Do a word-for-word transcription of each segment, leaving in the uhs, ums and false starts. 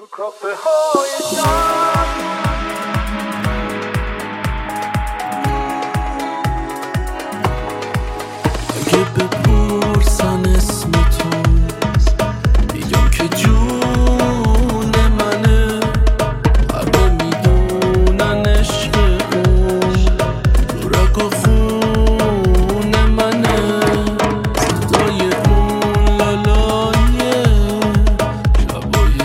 کافه های شب اگه بپرسن اسم تو میگم که جون منه، همه میدونن عشق اون تو رگ و خون منه. صدای اون لالایه شبای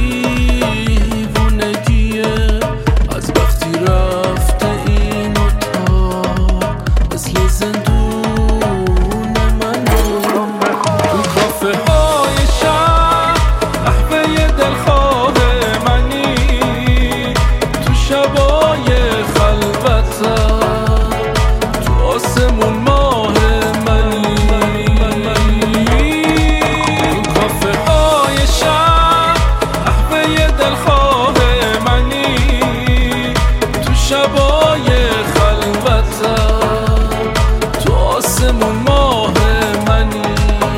دیوونگیه، از وقتی رفته این اتاق مثل زندون. شبای خلوتم تو آسمون ماه منی، تو کافه های شب قهوه دلخواه منی، تو شبای خلوتم تو آسمون ماه منی.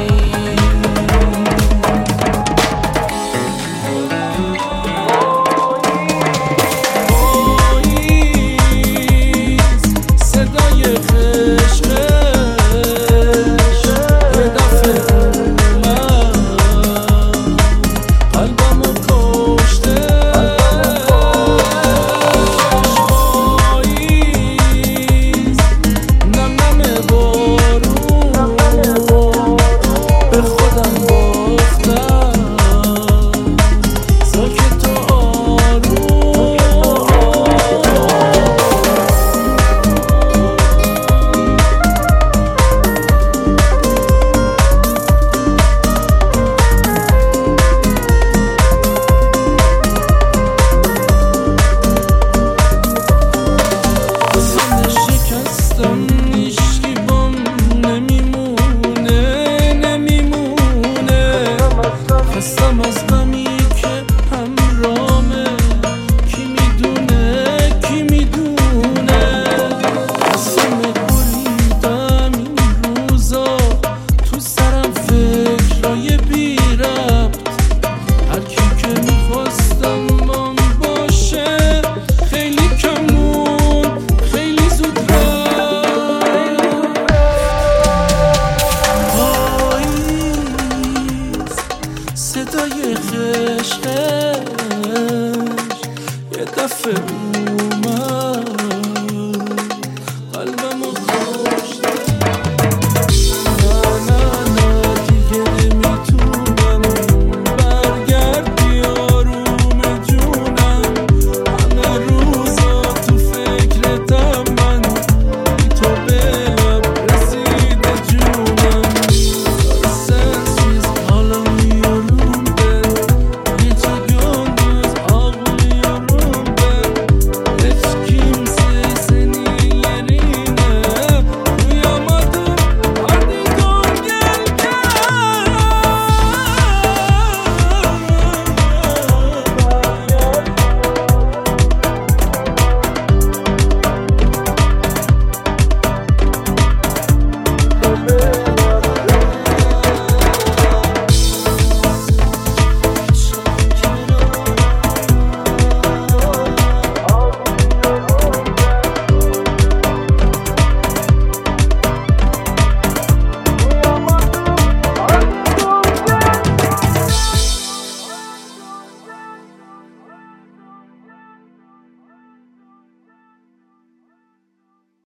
خستم از غمی که همرامه، کی میدونه کی میدونه. قسم بریدم این روزا تو سرم فکرای بی ربط، هر کی که میخواستم من باشه خیلی کمون خیلی زود رفت. صدای خشخش یه دفعه